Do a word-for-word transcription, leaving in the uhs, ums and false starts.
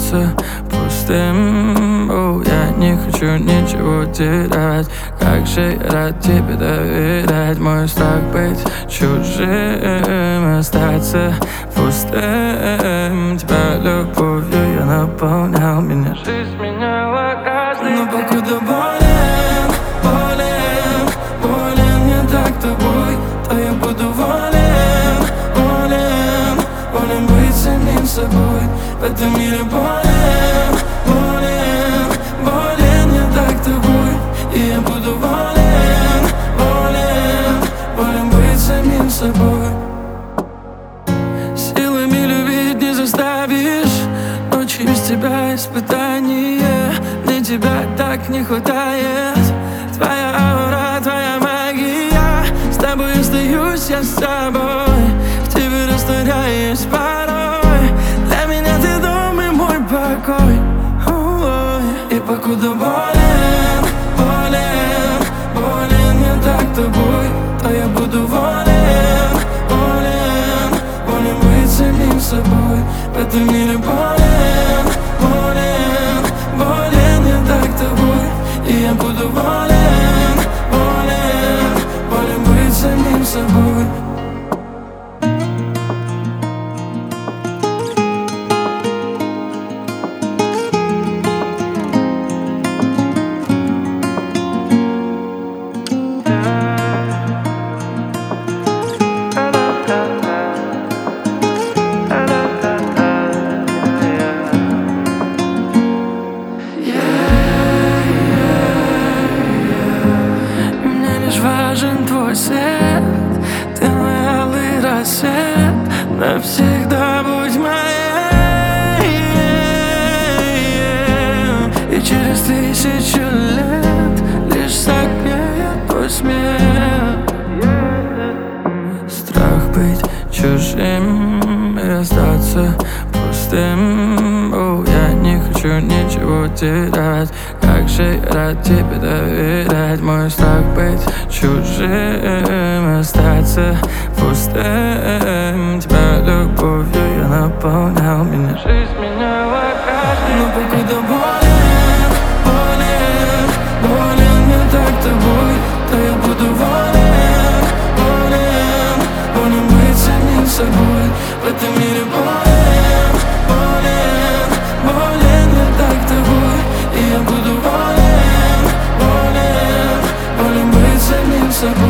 остаться пустым. О, я не хочу ничего терять. Как же я рад тебе доверять. Мой страх быть чужим, остаться пустым. Тебя любовью я наполнял, меня жизнь меняла каждый день. Но покуда болен, болен, болен не так тобой, то я буду волен, волен, волен быть самим собой. В этом мире болен, болен, болен не так тобой, и я буду волен, волен, волен быть самим собой. Силами любить не заставишь, ночи без тебя испытание. Мне тебя так не хватает. Твоя аура, твоя магия. С тобой остаюсь я с собой, в тебе растворяюсь порой. Для меня ты дом и мой покой. Ой. И покуда болен, болен, болен не так тобой, то я буду волен, волен, волен быть самим собой. В этом мире болен, болен, болен не так тобой, и я буду волен, волен, волен быть самим собой. Важен твой свет, ты мой алый рассвет, навсегда будь моей. И через тысячу лет лишь согреет твой смех. Страх быть чужим и остаться пустым. О, я не хочу ничего терять. Как же я рад тебе доверять. Мой страх быть чужим, остаться пустым. Тебя любовью я наполнял, меня жизнь меняла каждый день. Но покуда болен, болен, болен не так тобой, то я буду волен, волен, волен быть самим собой. В этом мире болен, болен, болен не так тобой, и я буду волен, волен, волен быть самим собой.